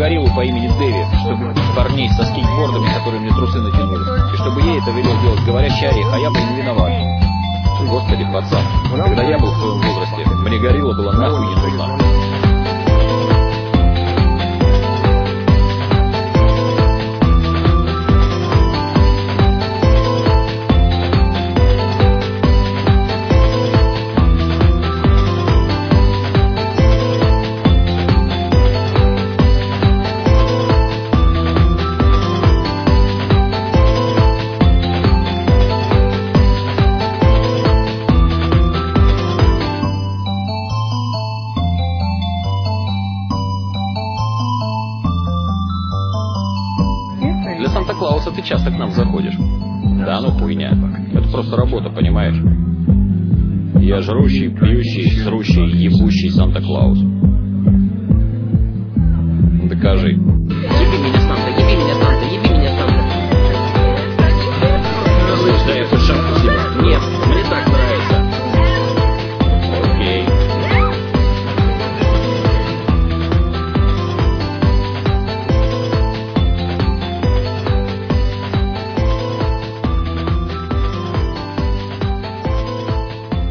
гориллу по имени Дэви, чтобы парней со скейтбордами, которые мне трусы натянули. И чтобы ей это велел делать говорящий орех, а я был не виноват. Господи, пацан, когда я был в твоем возрасте, мне горилла была нахуй не нужна. Для Санта-Клауса ты часто к нам заходишь. Да, ну хуйня. Это просто работа, понимаешь? Я жрущий, пьющий, срущий, ебущий Санта-Клаус. Докажи. Еби меня, Санта, еби меня, Санта, еби меня, Санта. Слышь, дай эту шапку себе. Нет, мне так нравится. Окей.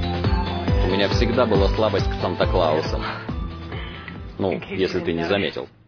У меня всегда была слабость к Санта-Клаусам. Ну, если ты не заметил.